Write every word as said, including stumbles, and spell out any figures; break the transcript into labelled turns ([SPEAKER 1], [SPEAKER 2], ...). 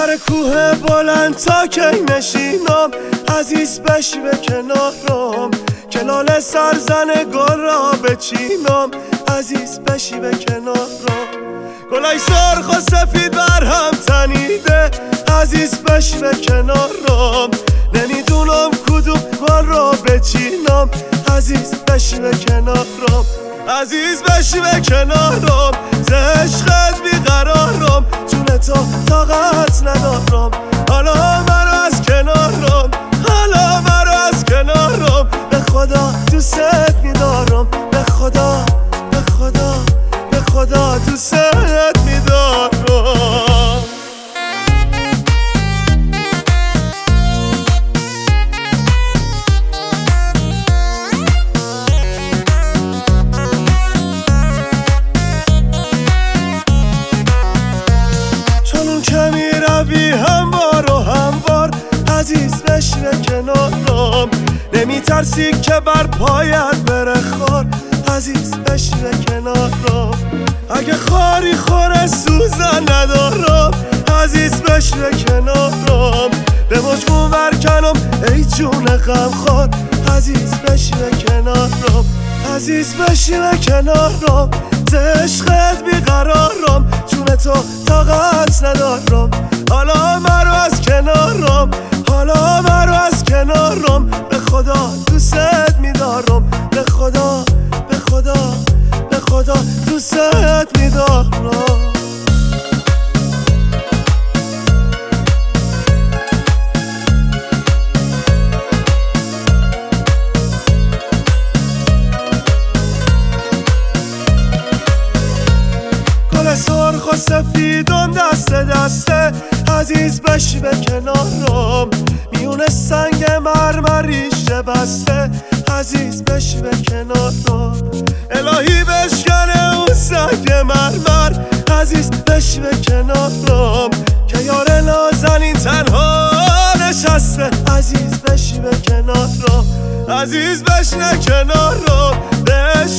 [SPEAKER 1] سر کوه بلند تا کی نشینم، عزیز بشی به کنارم، که لاله سرزن گل را بچینم، عزیز بشی به کنارم. گلای سرخ و سفید بر هم تنیده، عزیز بشی به کنارم، نمیدونم کدوم گل را بچینم، عزیز بشی به کنارم، عزیز بشی به کنارم. ز عشقت بیقرارم، جون تو طاقت ندارم، حالا مرا از کنارم، حالا مرا از کنارم. به خدا دوست میدارم، به خدا به خدا به خدا دوست میدارم. چون که میروی هموار و هموار، عزیز بشی به کنارم، نمیترسی که بر پایت بره خار، عزیز بشی به کنارم. اگه خاری خوره سوزن ندارم، عزیز بشی به کنارم، به مجموع برکنم ای جون غمخوار، عزیز بشی به کنارم، عزیز بشی به کنارم. ز عشقت بیقرارم، جون تو طاقت ندارم، حالا مرا از کنارم، حالا مرا از کنارم. به خدا دوست میدارم، به خدا به خدا به خدا دوست میدارم. گل سرخ و سفیدم دست دسته، عزیز بشی به کنارم، میونه سنگ مرمریش بسته، عزیز بشی به کنارم. الهی بشکنه اون سنگ مرمر، عزیز بشی به کنارم، که یار نازنین تنها نشسته، عزیز بشی به کنارم، عزیز بشنه کنارم. به